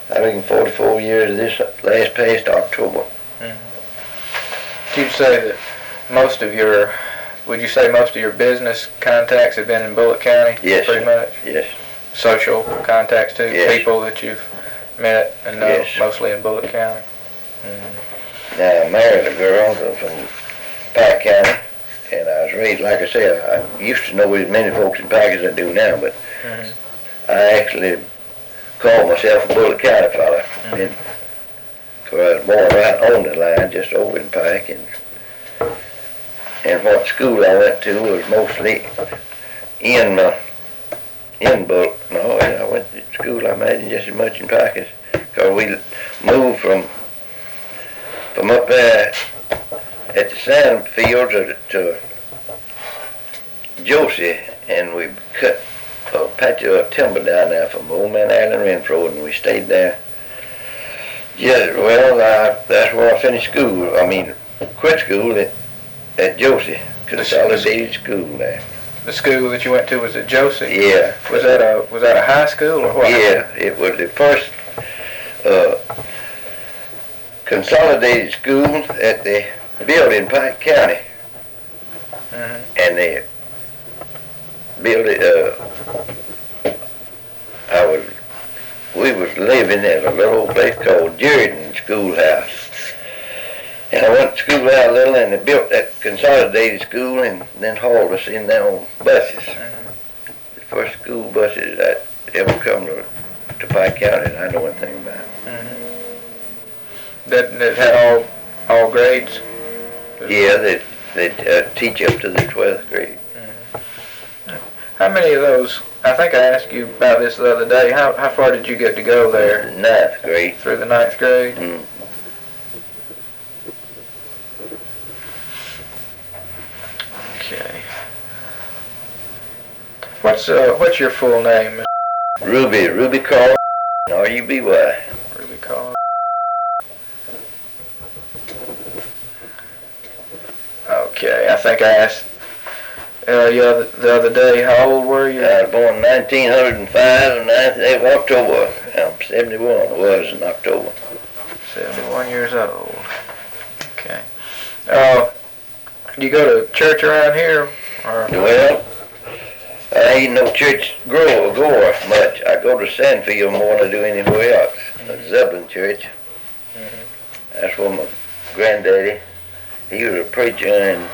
I reckon 44 years this last past October. You'd say that would you say most of your business contacts have been in Bullitt County? Yes. Pretty much? Yes. Social contacts too? Yes. People that you've met and know, Yes. mostly in Bullitt County? Now, I married a girl from Pike County, and I was raised, like I said, I used to know as many folks in Pike as I do now, but I actually call myself a Bullitt County fella. Because I was born right on the line, just over in Pike, and what school I went to was mostly in Bullitt. No, I went to school, I imagine, just as much in Pike as, because we moved from up there at the sand field to Josie, and we cut a patch of timber down there from old man Allen Renfro, and we stayed there. Yeah, well, that's where I finished school. I mean, quit school at Josie, Consolidated School there. The school that you went to was at Josie? Yeah. Was that a high school or what? Yeah, it was the first consolidated school at the building in Pike County. And they built it, we was living at a little old place called Jordan Schoolhouse. And I went to school out a little, and they built that consolidated school and then hauled us in there on buses. The first school buses that ever come to Pike County that I know anything about. That had all grades? Yeah, they teach up to the 12th grade. How many of those, I think I asked you about this the other day, how far did you get to go there? 9th grade. Through the 9th grade? Okay. What's your full name? Ruby Carl, R-U-B-Y. Ruby Carl. Okay, I think I asked you the other day, how old were you? I was born in 1905 on 9th day of October. I'm 71, I was in October. 71 years old. Okay. Do you go to church around here? Or? Well, I ain't no church goer much. I go to Sandfield more than I do anywhere else. The Zebulon Church. That's where my granddaddy, he was a preacher, and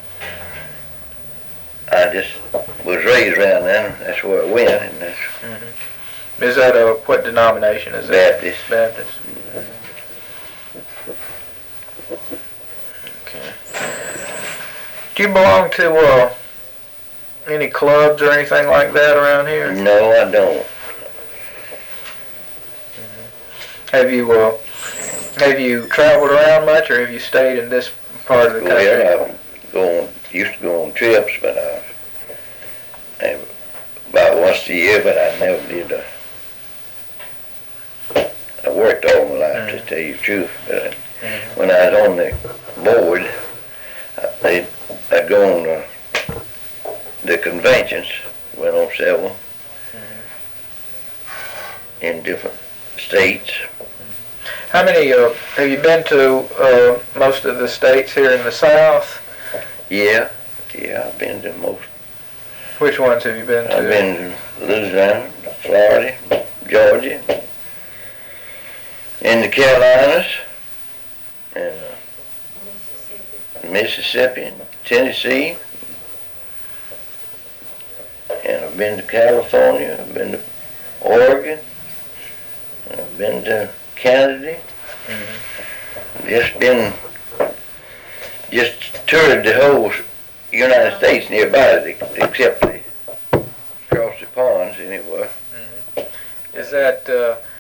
I just was raised around there. That's where I went, and that's. Is that what denomination is that? Baptist. Baptist. Okay. Do you belong to any clubs or anything like that around here? No, I don't. Have you traveled around much, or have you stayed in this part of the country? Well, used to go on trips, but about once a year, but I never did. I worked all my life, to tell you the truth. But when I was on the board, I'd go on the conventions, went on several in different states. How many have you been to? Most of the states here in the South? Yeah, I've been to most. Which ones have you been to? I've been to Louisiana, Florida, Georgia, in the Carolinas, and Mississippi, and Tennessee, and I've been to California, I've been to Oregon, and I've been to Canada. Just toured the whole United States nearby, except across the ponds anywhere. Is that